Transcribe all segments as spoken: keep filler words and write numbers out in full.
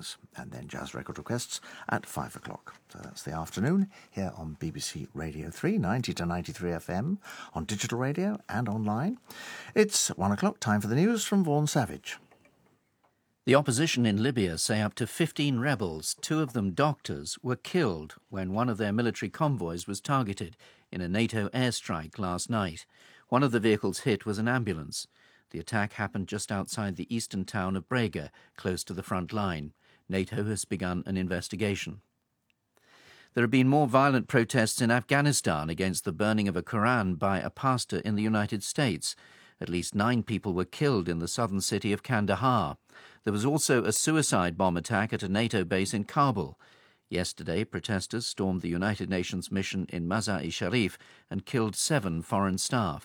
evenings, and then jazz record requests at five o'clock. So that's the afternoon here on B B C Radio three, ninety to ninety-three F M, on digital radio and online. It's one o'clock, time for the news from Vaughan Savage. The opposition in Libya say up to fifteen rebels, two of them doctors, were killed when one of their military convoys was targeted in a NATO airstrike last night. One of the vehicles hit was an ambulance. The attack happened just outside the eastern town of Brega, close to the front line. NATO has begun an investigation. There have been more violent protests in Afghanistan against the burning of a Quran by a pastor in the United States. At least nine people were killed in the southern city of Kandahar. There was also a suicide bomb attack at a NATO base in Kabul. Yesterday, protesters stormed the United Nations mission in Mazar-e Sharif and killed seven foreign staff.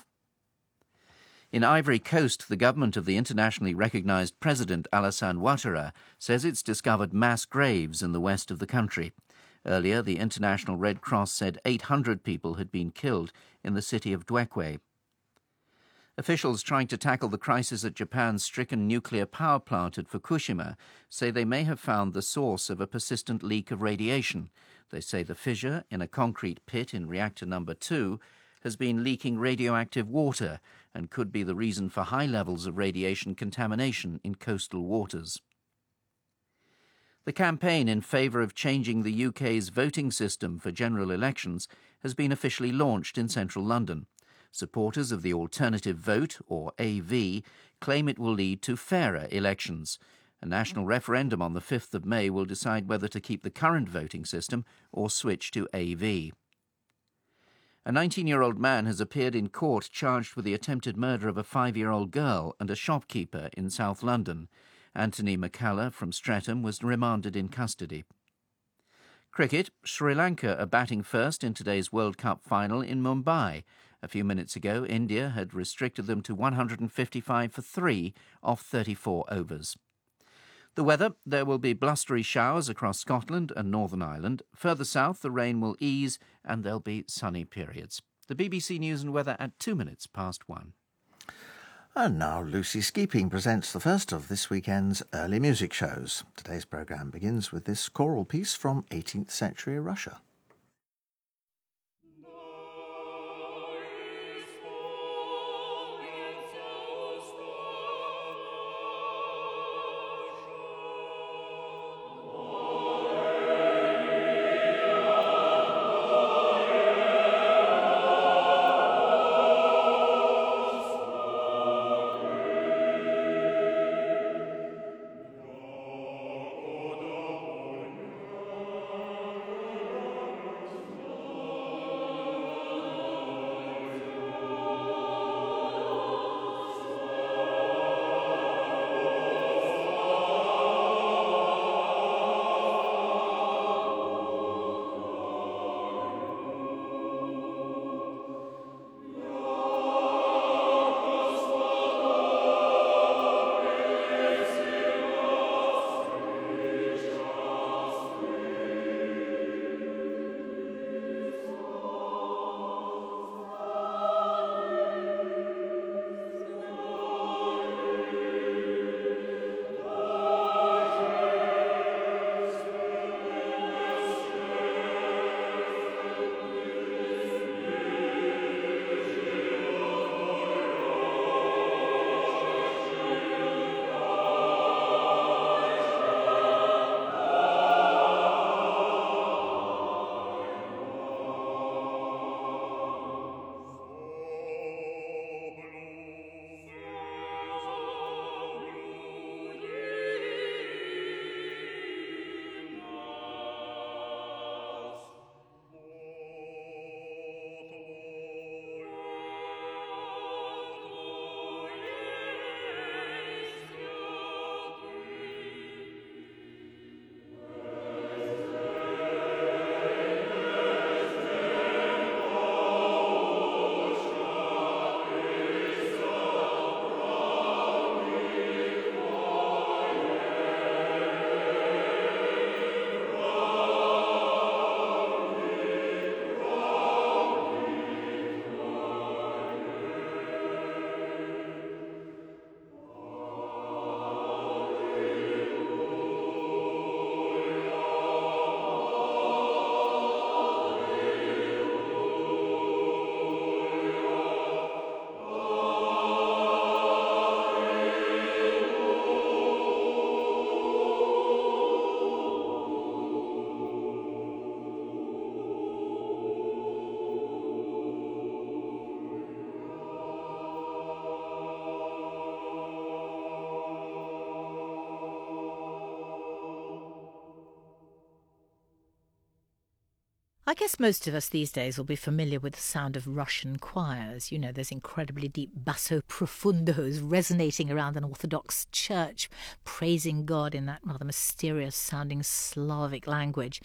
In Ivory Coast, the government of the internationally recognised President Alassane Ouattara says it's discovered mass graves in the west of the country. Earlier, the International Red Cross said eight hundred people had been killed in the city of Dwekwe. Officials trying to tackle the crisis at Japan's stricken nuclear power plant at Fukushima say they may have found the source of a persistent leak of radiation. They say the fissure in a concrete pit in reactor number two has been leaking radioactive water and could be the reason for high levels of radiation contamination in coastal waters. The campaign in favour of changing the U K's voting system for general elections has been officially launched in central London. Supporters of the Alternative Vote, or A V, claim it will lead to fairer elections. A national referendum on the fifth of May will decide whether to keep the current voting system or switch to A V. A nineteen-year-old man has appeared in court charged with the attempted murder of a five-year-old girl and a shopkeeper in South London. Anthony McCullough from Streatham was remanded in custody. Cricket, Sri Lanka are batting first in today's World Cup final in Mumbai. A few minutes ago, India had restricted them to one hundred fifty-five for three off thirty-four overs. The weather, there will be blustery showers across Scotland and Northern Ireland. Further south, the rain will ease and there'll be sunny periods. The B B C News and Weather at two minutes past one. And now Lucy Skeeping presents the first of this weekend's early music shows. Today's programme begins with this choral piece from eighteenth century Russia. Oh I guess most of us these days will be familiar with the sound of Russian choirs. You know, those incredibly deep basso profundos resonating around an Orthodox church, praising God in that rather mysterious-sounding Slavic language.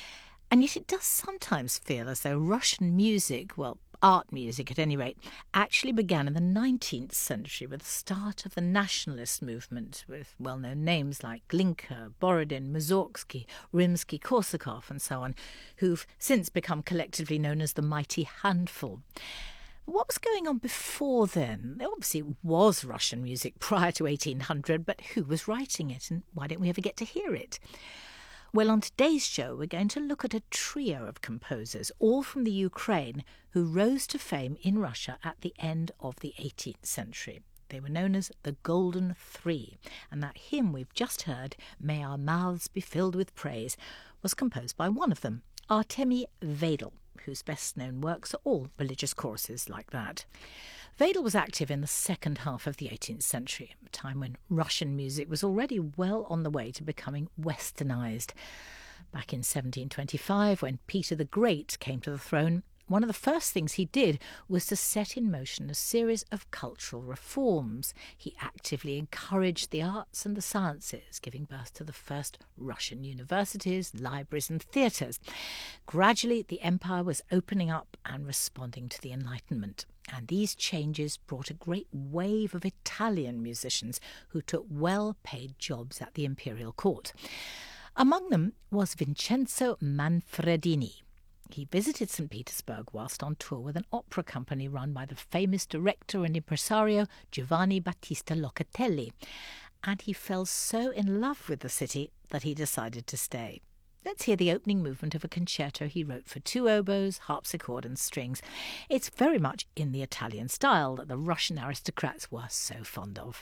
And yet it does sometimes feel as though Russian music, well, art music at any rate, actually began in the nineteenth century with the start of the nationalist movement, with well-known names like Glinka, Borodin, Mussorgsky, Rimsky-Korsakov and so on, who've since become collectively known as the Mighty Handful. What was going on before then? There obviously was Russian music prior to eighteen hundred, but who was writing it, and why don't we ever get to hear it? Well, on today's show, we're going to look at a trio of composers, all from the Ukraine, who rose to fame in Russia at the end of the eighteenth century. They were known as the Golden Three, and that hymn we've just heard, May Our Mouths Be Filled with Praise, was composed by one of them, Artemy Vedel, whose best-known works are all religious choruses like that. Vedel was active in the second half of the eighteenth century, a time when Russian music was already well on the way to becoming westernised. Back in seventeen twenty-five, when Peter the Great came to the throne, one of the first things he did was to set in motion a series of cultural reforms. He actively encouraged the arts and the sciences, giving birth to the first Russian universities, libraries and theatres. Gradually, the empire was opening up and responding to the Enlightenment. And these changes brought a great wave of Italian musicians who took well-paid jobs at the imperial court. Among them was Vincenzo Manfredini. He visited Saint Petersburg whilst on tour with an opera company run by the famous director and impresario Giovanni Battista Locatelli, and he fell so in love with the city that he decided to stay. Let's hear the opening movement of a concerto he wrote for two oboes, harpsichord and strings. It's very much in the Italian style that the Russian aristocrats were so fond of.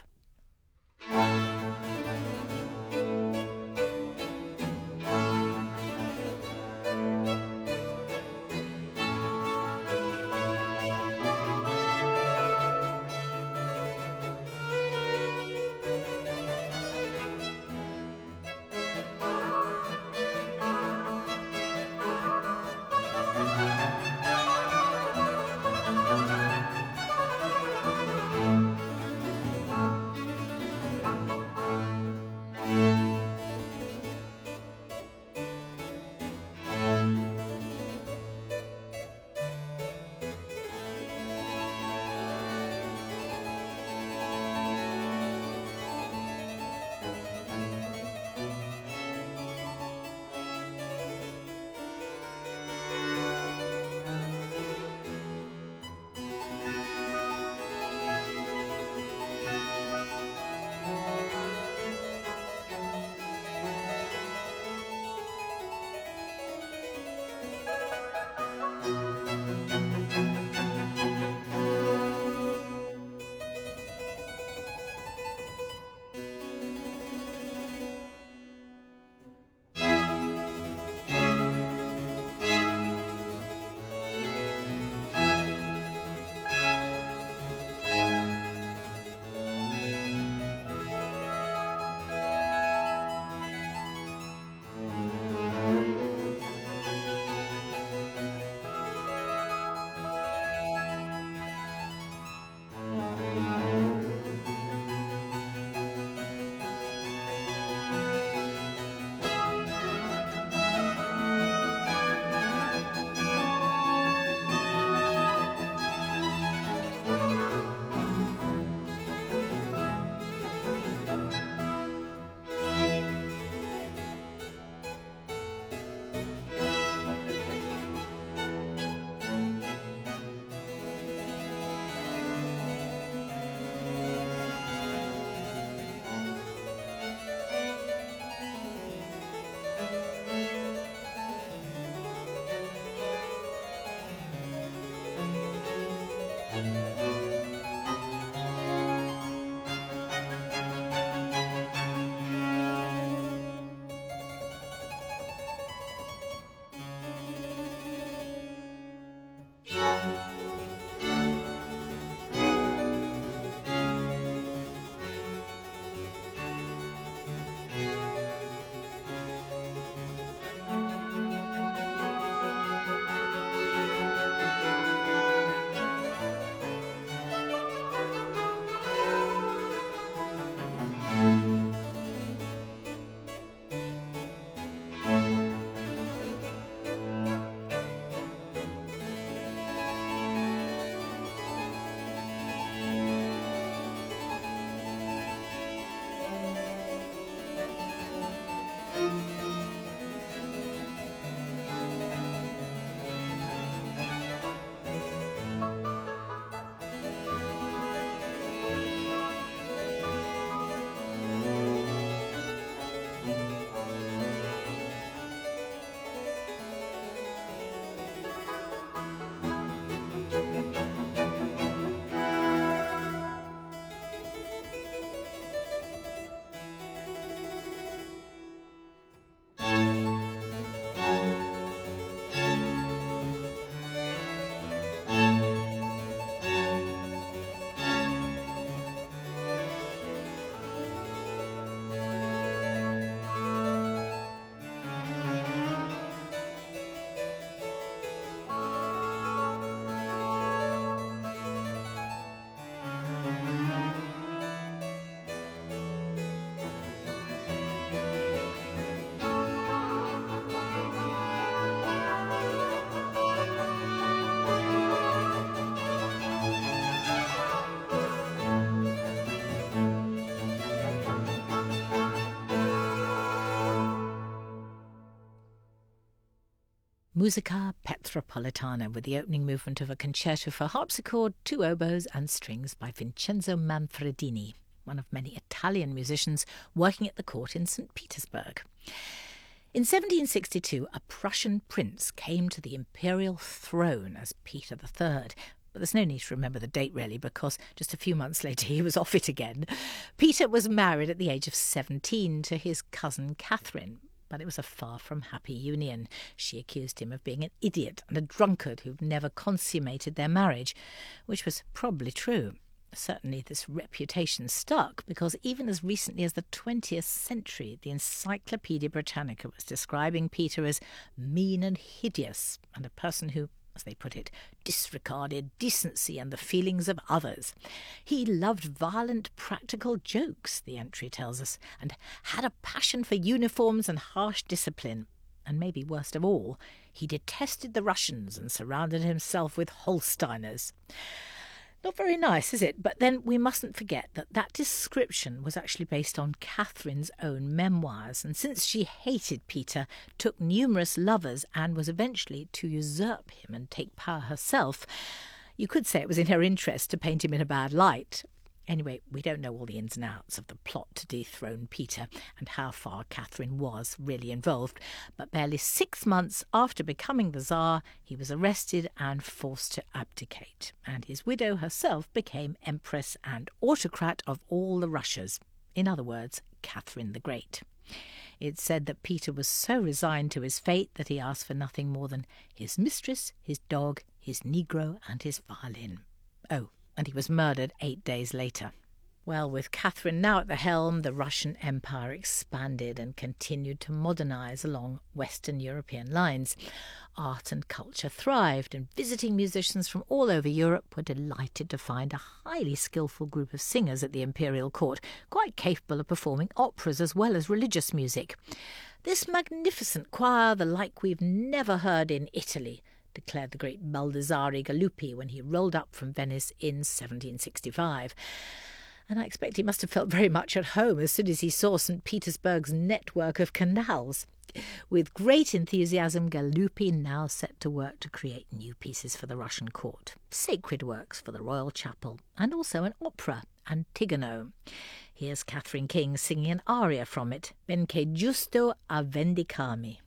Musica Petropolitana, with the opening movement of a concerto for harpsichord, two oboes and strings by Vincenzo Manfredini, one of many Italian musicians working at the court in Saint Petersburg. In seventeen sixty-two, a Prussian prince came to the imperial throne as Peter the Third. But there's no need to remember the date, really, because just a few months later he was off it again. Peter was married at the age of seventeen to his cousin Catherine, but it was a far from happy union. She accused him of being an idiot and a drunkard who'd never consummated their marriage, which was probably true. Certainly this reputation stuck, because even as recently as the twentieth century, the Encyclopaedia Britannica was describing Peter as mean and hideous, and a person who, as they put it, disregarded decency and the feelings of others. He loved violent practical jokes, the entry tells us, and had a passion for uniforms and harsh discipline. And maybe worst of all, he detested the Russians and surrounded himself with Holsteiners. Not very nice, is it? But then we mustn't forget that that description was actually based on Catherine's own memoirs, and since she hated Peter, took numerous lovers, and was eventually to usurp him and take power herself, you could say it was in her interest to paint him in a bad light. Anyway, we don't know all the ins and outs of the plot to dethrone Peter and how far Catherine was really involved, but barely six months after becoming the Tsar, he was arrested and forced to abdicate, and his widow herself became Empress and autocrat of all the Russias. In other words, Catherine the Great. It's said that Peter was so resigned to his fate that he asked for nothing more than his mistress, his dog, his Negro, and his violin. Oh, and he was murdered eight days later. Well, with Catherine now at the helm, the Russian Empire expanded and continued to modernise along Western European lines. Art and culture thrived, and visiting musicians from all over Europe were delighted to find a highly skillful group of singers at the imperial court, quite capable of performing operas as well as religious music. This magnificent choir, the like we've never heard in Italy, declared the great Baldassare Galuppi when he rolled up from Venice in seventeen sixty-five. And I expect he must have felt very much at home as soon as he saw Saint Petersburg's network of canals. With great enthusiasm, Galuppi now set to work to create new pieces for the Russian court, sacred works for the royal chapel, and also an opera, Antigone. Here's Catherine King singing an aria from it, Benché giusto a vendicarmi.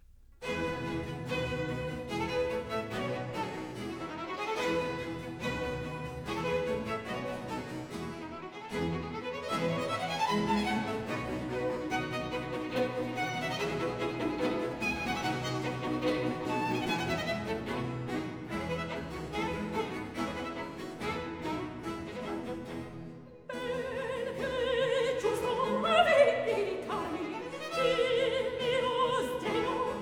Giusto a vendicarmi, il mio sdegno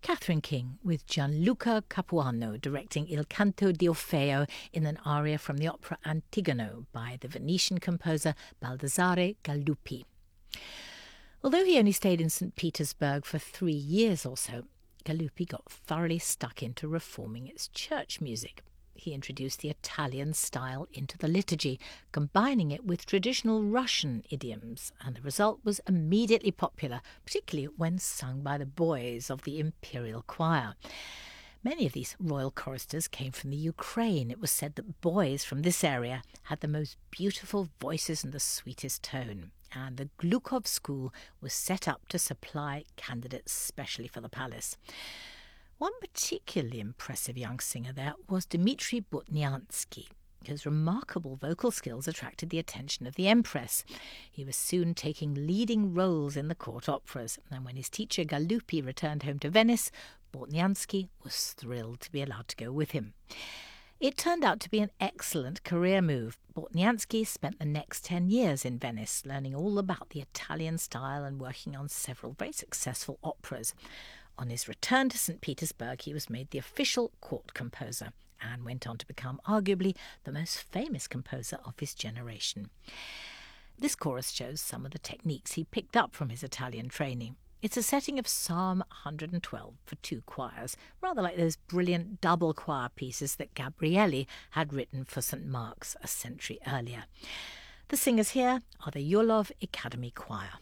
Catherine King with Gianluca Capuano directing Il Canto di Orfeo in an aria from the opera Antigone by the Venetian composer Baldassare Galuppi. Although he only stayed in Saint Petersburg for three years or so, Galuppi got thoroughly stuck into reforming its church music. He introduced the Italian style into the liturgy, combining it with traditional Russian idioms, and the result was immediately popular, particularly when sung by the boys of the imperial choir. Many of these royal choristers came from the Ukraine. It was said that boys from this area had the most beautiful voices and the sweetest tone, and the Glukov School was set up to supply candidates specially for the palace. One particularly impressive young singer there was Dmitry Butniansky. His remarkable vocal skills attracted the attention of the Empress. He was soon taking leading roles in the court operas, and when his teacher Galuppi returned home to Venice, Butniansky was thrilled to be allowed to go with him. It turned out to be an excellent career move. Butniansky spent the next ten years in Venice, learning all about the Italian style and working on several very successful operas. On his return to Saint Petersburg, he was made the official court composer and went on to become arguably the most famous composer of his generation. This chorus shows some of the techniques he picked up from his Italian training. It's a setting of Psalm one hundred twelve for two choirs, rather like those brilliant double choir pieces that Gabrieli had written for Saint Mark's a century earlier. The singers here are the Yulov Academy Choir.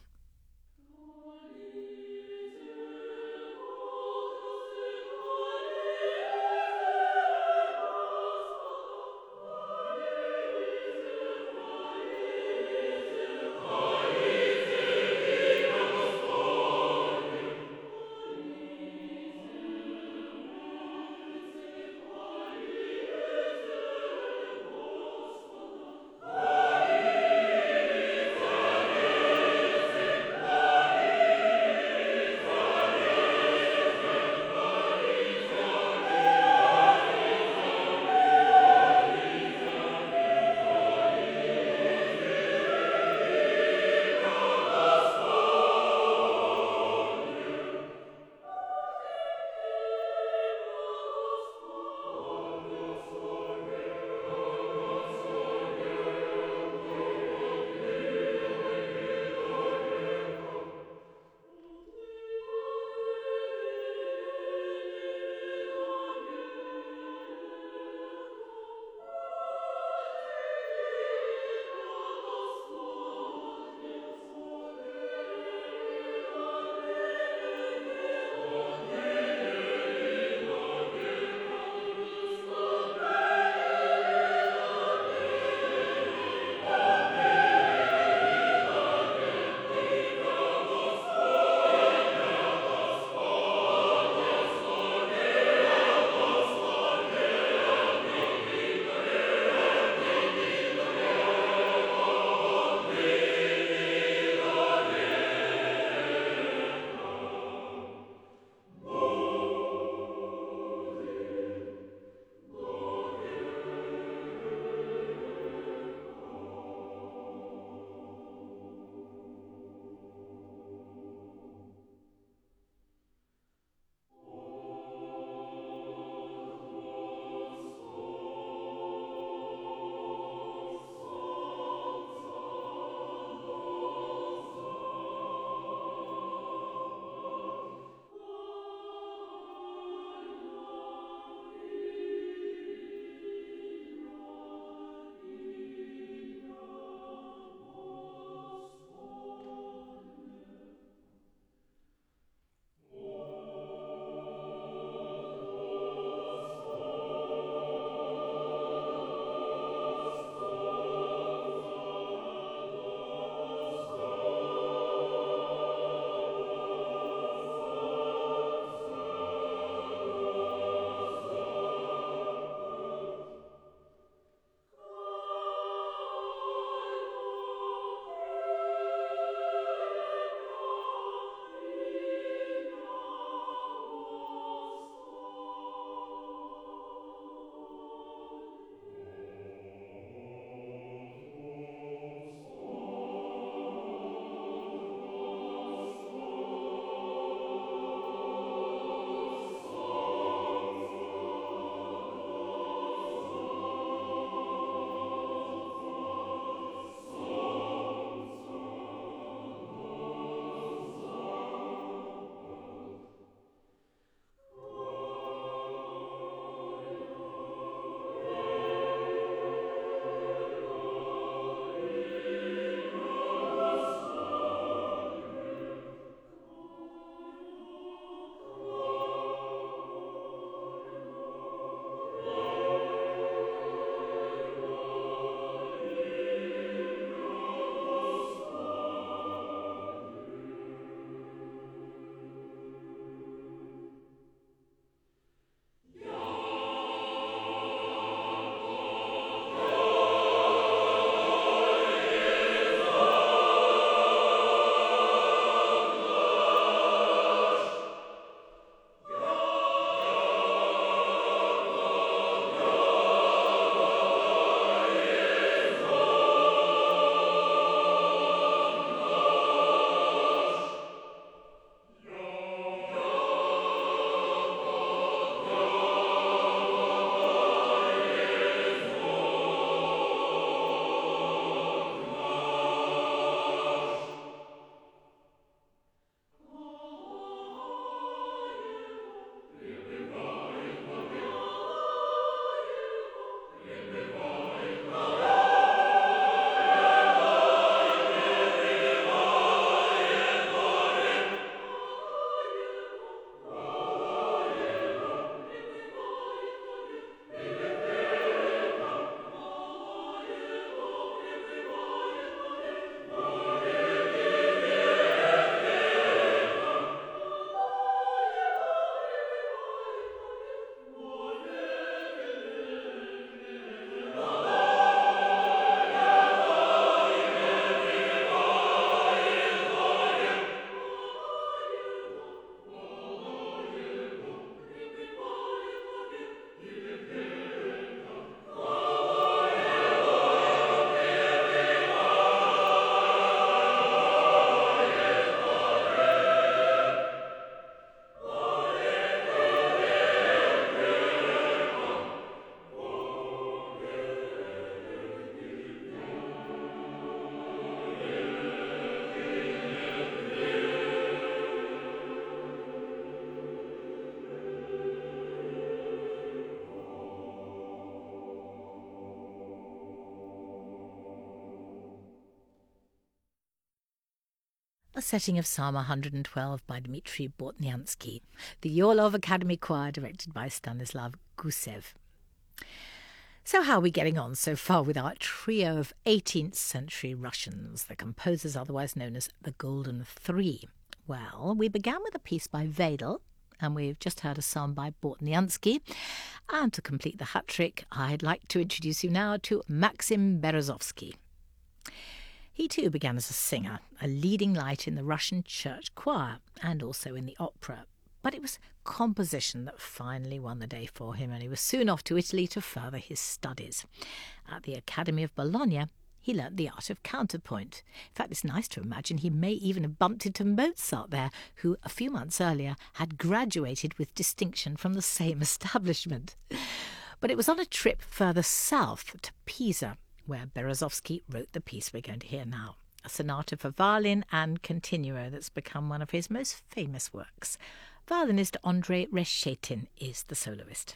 a setting of Psalm one hundred twelve by Dmitry Bortniansky, the Orlov Academy Choir directed by Stanislav Gusev. So how are we getting on so far with our trio of eighteenth century Russians, the composers otherwise known as the Golden Three? Well, we began with a piece by Weidel, and we've just heard a psalm by Bortniansky. And to complete the hat trick, I'd like to introduce you now to Maxim Berezovsky. He too began as a singer, a leading light in the Russian church choir and also in the opera. But it was composition that finally won the day for him, and he was soon off to Italy to further his studies. At the Academy of Bologna, he learnt the art of counterpoint. In fact, it's nice to imagine he may even have bumped into Mozart there, who a few months earlier had graduated with distinction from the same establishment. But it was on a trip further south to Pisa, where Berezovsky wrote the piece we're going to hear now, a sonata for violin and continuo that's become one of his most famous works. Violinist Andrei Reshetin is the soloist.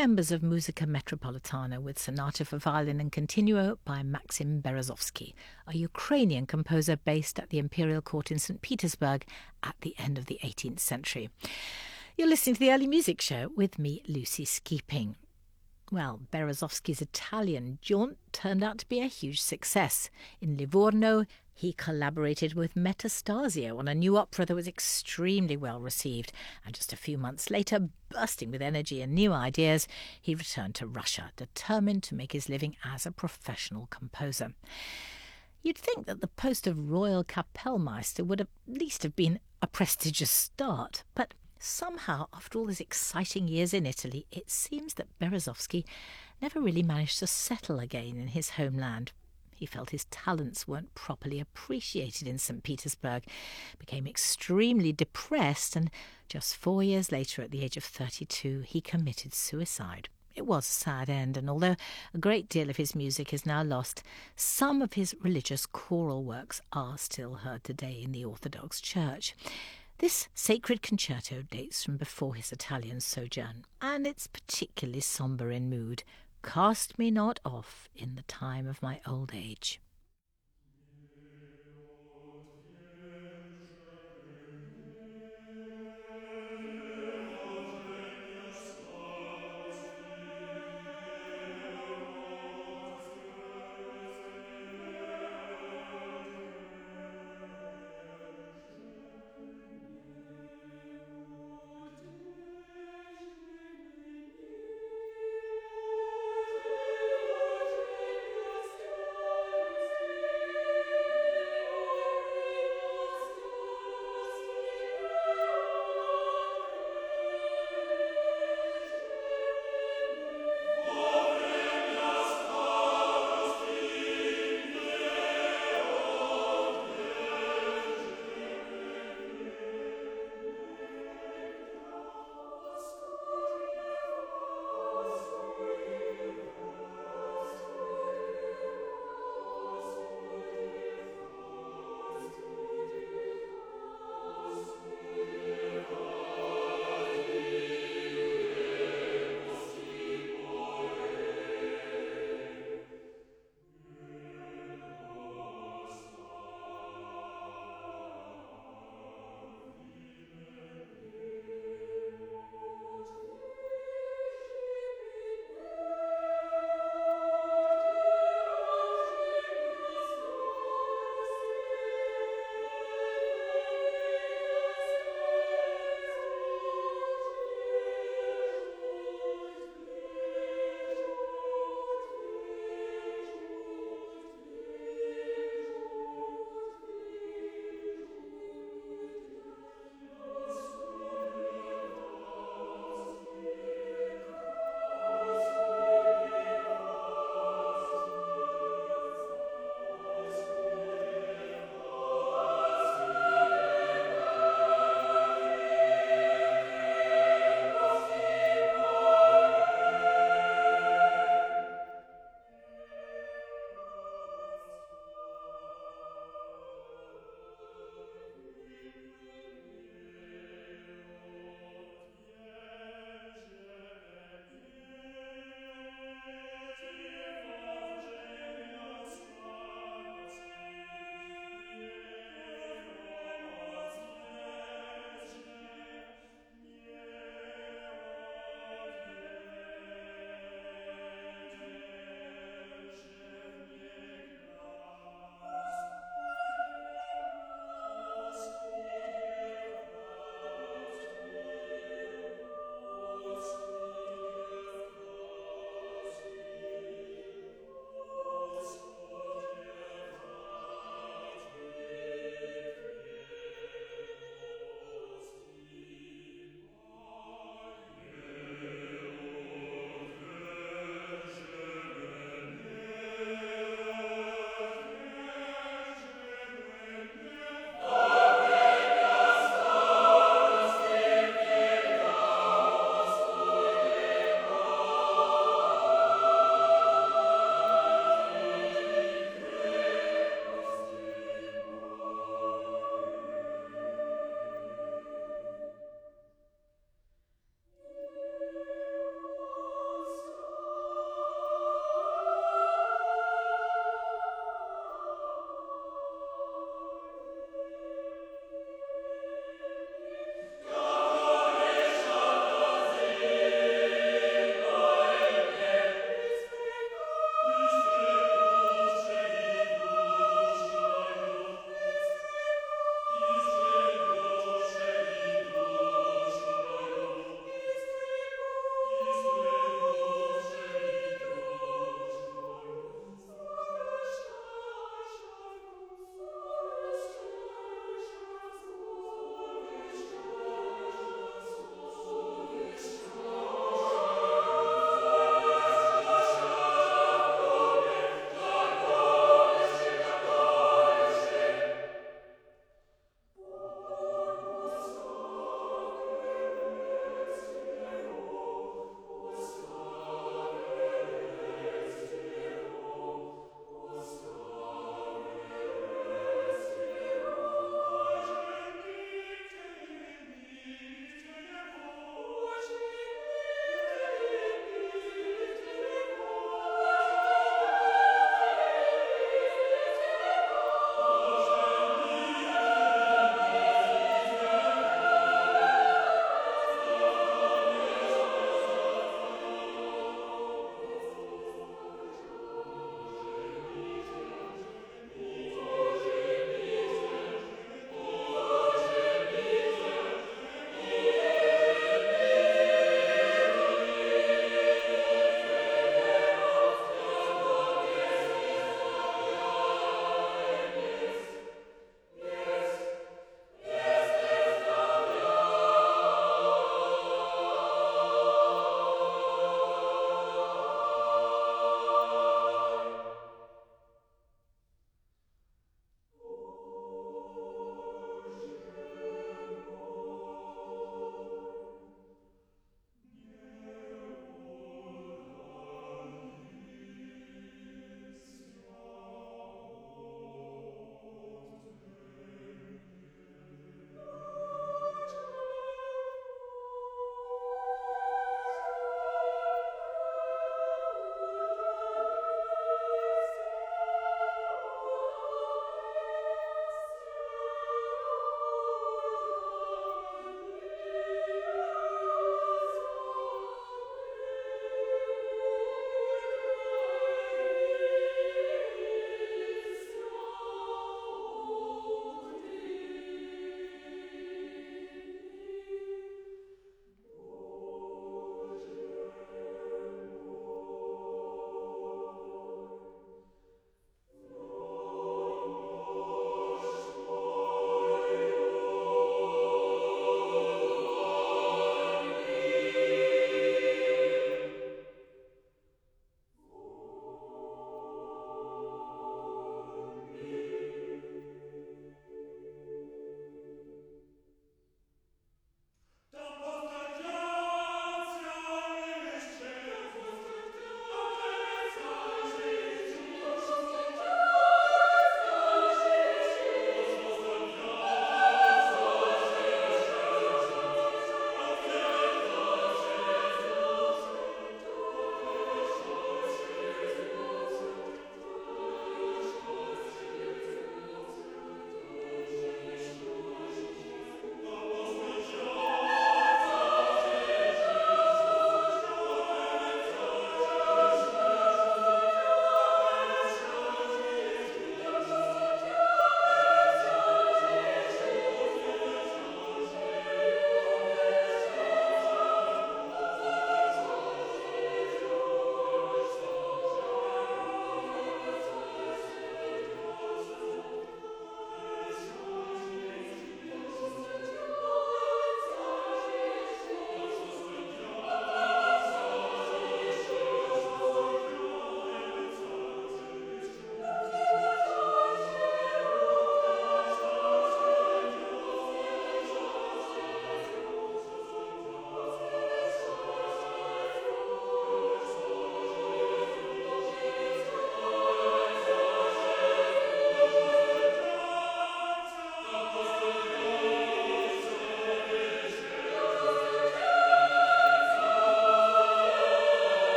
members of Musica Metropolitana with Sonata for Violin and Continuo by Maxim Berezovsky, a Ukrainian composer based at the Imperial Court in Saint Petersburg at the end of the eighteenth century. You're listening to the Early Music Show with me, Lucy Skeeping. Well, Berezovsky's Italian jaunt turned out to be a huge success. In Livorno, he collaborated with Metastasio on a new opera that was extremely well received, and just a few months later, bursting with energy and new ideas, he returned to Russia, determined to make his living as a professional composer. You'd think that the post of Royal Kapellmeister would at least have been a prestigious start, but somehow, after all these exciting years in Italy, it seems that Berezovsky never really managed to settle again in his homeland. He felt his talents weren't properly appreciated in Saint Petersburg, became extremely depressed, and just four years later, at the age of thirty-two, he committed suicide. It was a sad end, and although a great deal of his music is now lost, some of his religious choral works are still heard today in the Orthodox Church. This sacred concerto dates from before his Italian sojourn, and it's particularly sombre in mood. Cast me not off in the time of my old age.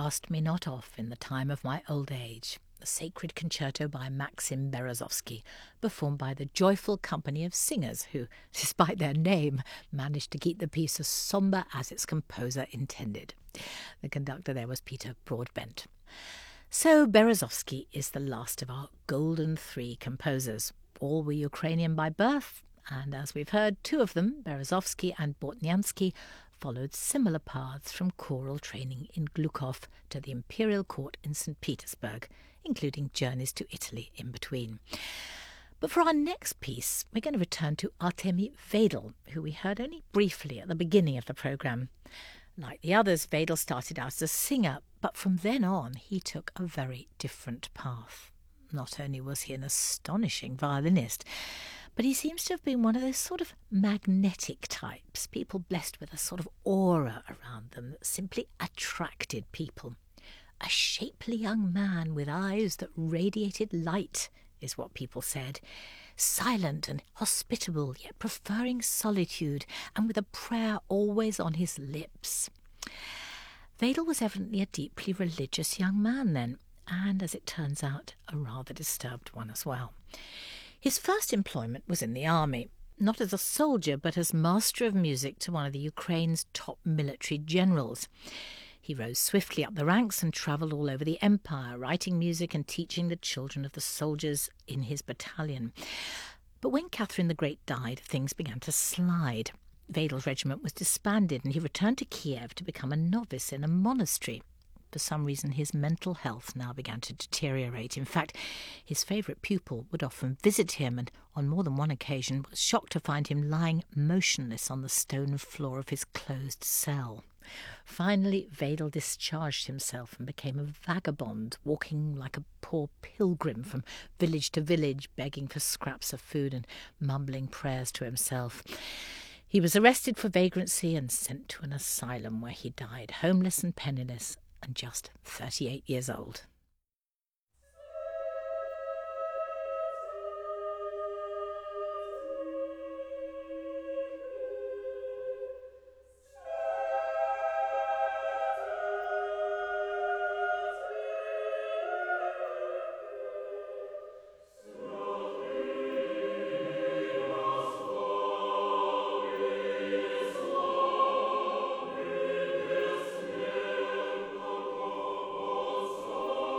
Cast me not off in the time of my old age, a sacred concerto by Maxim Berezovsky, performed by the joyful company of singers who, despite their name, managed to keep the piece as sombre as its composer intended. The conductor there was Peter Broadbent. So Berezovsky is the last of our golden three composers. All were Ukrainian by birth, and as we've heard, two of them, Berezovsky and Bortniansky, followed similar paths from choral training in Glukov to the imperial court in Saint Petersburg, including journeys to Italy in between. But for our next piece, we're going to return to Artemy Vedel, who we heard only briefly at the beginning of the programme. Like the others, Vedel started out as a singer, but from then on he took a very different path. Not only was he an astonishing violinist, but he seems to have been one of those sort of magnetic types, people blessed with a sort of aura around them that simply attracted people. A shapely young man with eyes that radiated light, is what people said. Silent and hospitable, yet preferring solitude, and with a prayer always on his lips. Vedel was evidently a deeply religious young man then, and, as it turns out, a rather disturbed one as well. His first employment was in the army, not as a soldier, but as master of music to one of the Ukraine's top military generals. He rose swiftly up the ranks and travelled all over the empire, writing music and teaching the children of the soldiers in his battalion. But when Catherine the Great died, things began to slide. Vedel's regiment was disbanded, and he returned to Kiev to become a novice in a monastery. For some reason, his mental health now began to deteriorate. In fact, his favourite pupil would often visit him, and on more than one occasion was shocked to find him lying motionless on the stone floor of his closed cell. Finally, Vedel discharged himself and became a vagabond, walking like a poor pilgrim from village to village, begging for scraps of food and mumbling prayers to himself. He was arrested for vagrancy and sent to an asylum, where he died homeless and penniless, and just thirty-eight years old. Oh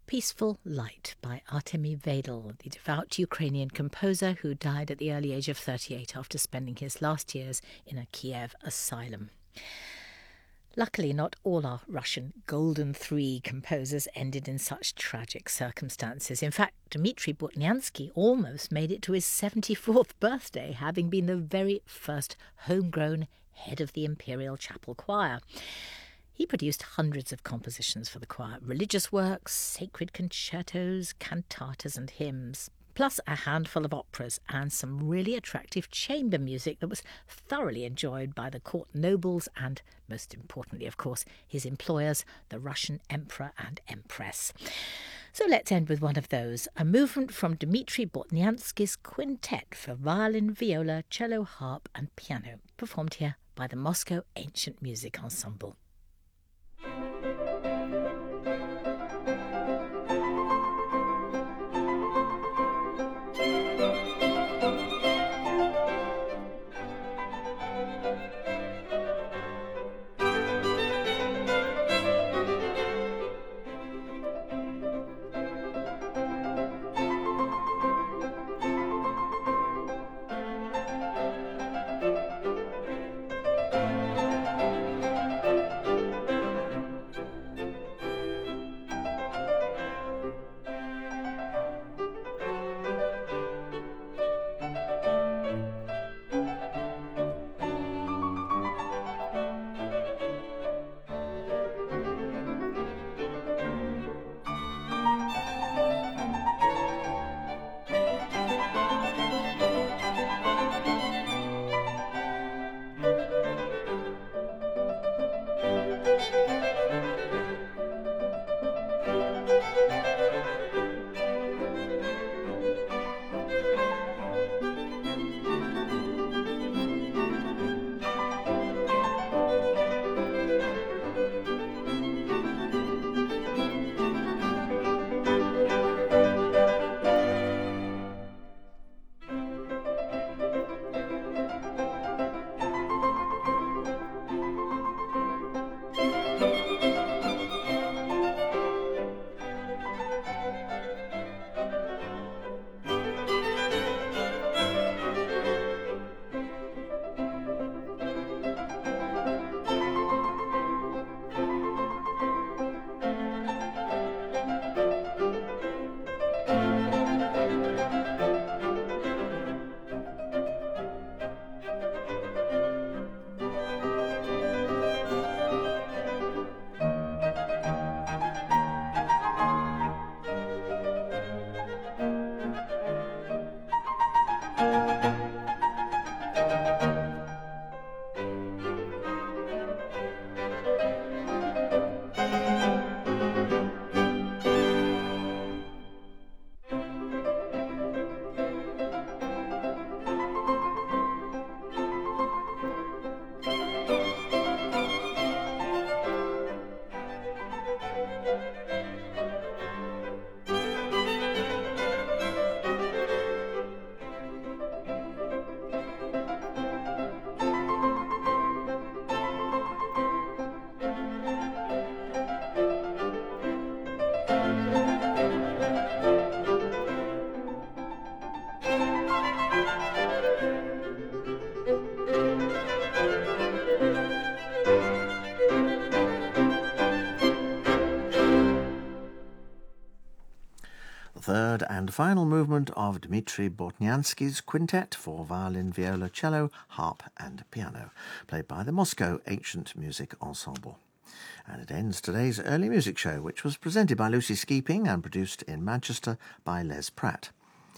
Peaceful Light by Artemy Vedel, the devout Ukrainian composer who died at the early age of thirty-eight after spending his last years in a Kiev asylum. Luckily, not all our Russian Golden Three composers ended in such tragic circumstances. In fact, Dmitri Bortniansky almost made it to his seventy-fourth birthday, having been the very first homegrown head of the Imperial Chapel Choir. He produced hundreds of compositions for the choir, religious works, sacred concertos, cantatas and hymns, plus a handful of operas and some really attractive chamber music that was thoroughly enjoyed by the court nobles and, most importantly, of course, his employers, the Russian Emperor and Empress. So let's end with one of those, a movement from Dmitri Bortniansky's quintet for violin, viola, cello, harp and piano, performed here by the Moscow Ancient Music Ensemble. Third and final movement of Dmitri Bortniansky's quintet for violin, viola, cello, harp and piano, played by the Moscow Ancient Music Ensemble. And it ends today's early music show, which was presented by Lucy Skeeping and produced in Manchester by Les Pratt.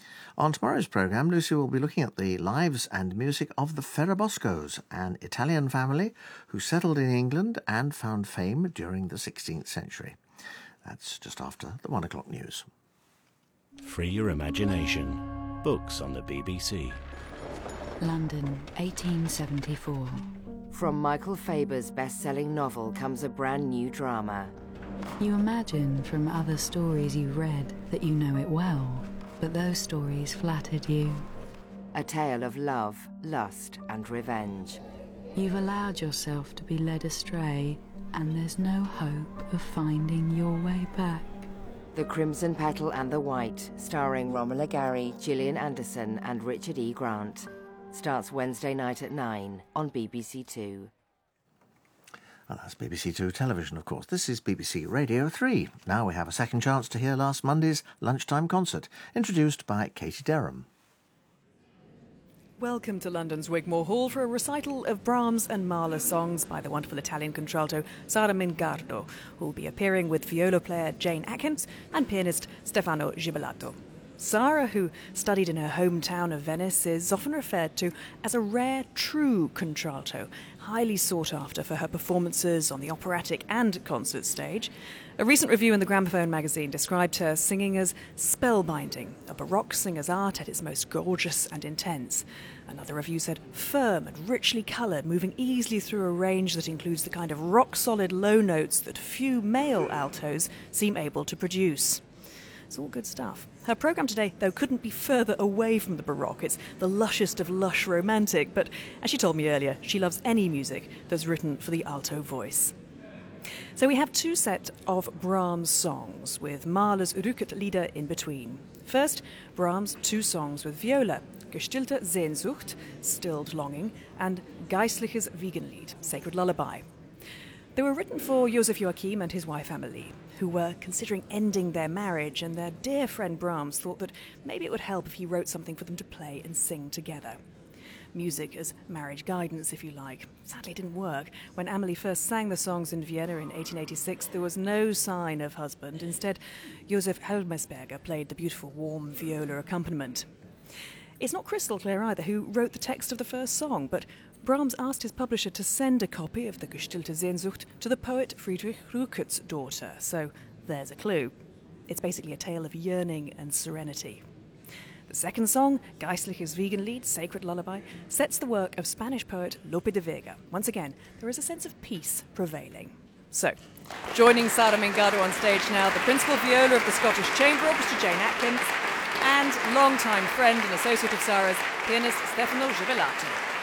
On tomorrow's programme, Lucy will be looking at the lives and music of the Ferraboscos, an Italian family who settled in England and found fame during the sixteenth century. That's just after the one o'clock news. Free your imagination. Books on the B B C. London, eighteen seventy-four. From Michael Faber's best-selling novel comes a brand new drama. You imagine from other stories you've read that you know it well, but those stories flattered you. A tale of love, lust and revenge. You've allowed yourself to be led astray, and there's no hope of finding your way back. The Crimson Petal and the White, starring Romola Gary, Gillian Anderson and Richard E. Grant. Starts Wednesday night at nine on B B C Two. Well, that's B B C Two television, of course. This is B B C Radio three. Now we have a second chance to hear last Monday's lunchtime concert, introduced by Katie Derham. Welcome to London's Wigmore Hall for a recital of Brahms and Mahler songs by the wonderful Italian contralto Sara Mingardo, who will be appearing with viola player Jane Atkins and pianist Stefano Gibelato. Sara, who studied in her hometown of Venice, is often referred to as a rare, true contralto, highly sought after for her performances on the operatic and concert stage. A recent review in the Gramophone magazine described her singing as spellbinding, a Baroque singer's art at its most gorgeous and intense. Another review said firm and richly coloured, moving easily through a range that includes the kind of rock-solid low notes that few male altos seem able to produce. It's all good stuff. Her programme today, though, couldn't be further away from the Baroque. It's the lushest of lush romantic, but as she told me earlier, she loves any music that's written for the alto voice. So we have two sets of Brahms songs, with Mahler's Rückert-Lieder in between. First, Brahms' two songs with viola, Gestillte Sehnsucht, Stilled Longing, and Geistliches Wiegenlied, Sacred Lullaby. They were written for Joseph Joachim and his wife Amelie, who were considering ending their marriage, and their dear friend Brahms thought that maybe it would help if he wrote something for them to play and sing together. Music as marriage guidance, if you like. Sadly, it didn't work. When Amelie first sang the songs in Vienna in eighteen eighty-six, there was no sign of husband. Instead, Josef Helmersberger played the beautiful, warm viola accompaniment. It's not crystal clear either who wrote the text of the first song, but Brahms asked his publisher to send a copy of the Gestillte Sehnsucht to the poet Friedrich Rückert's daughter, so there's a clue. It's basically a tale of yearning and serenity. The second song, Geistliches Wiegenlied, Sacred Lullaby, sets the work of Spanish poet Lope de Vega. Once again, there is a sense of peace prevailing. So, joining Sara Mingardo on stage now, the principal viola of the Scottish Chamber Orchestra, Jane Atkins, and longtime friend and associate of Sara's, pianist Stefano Gibelato.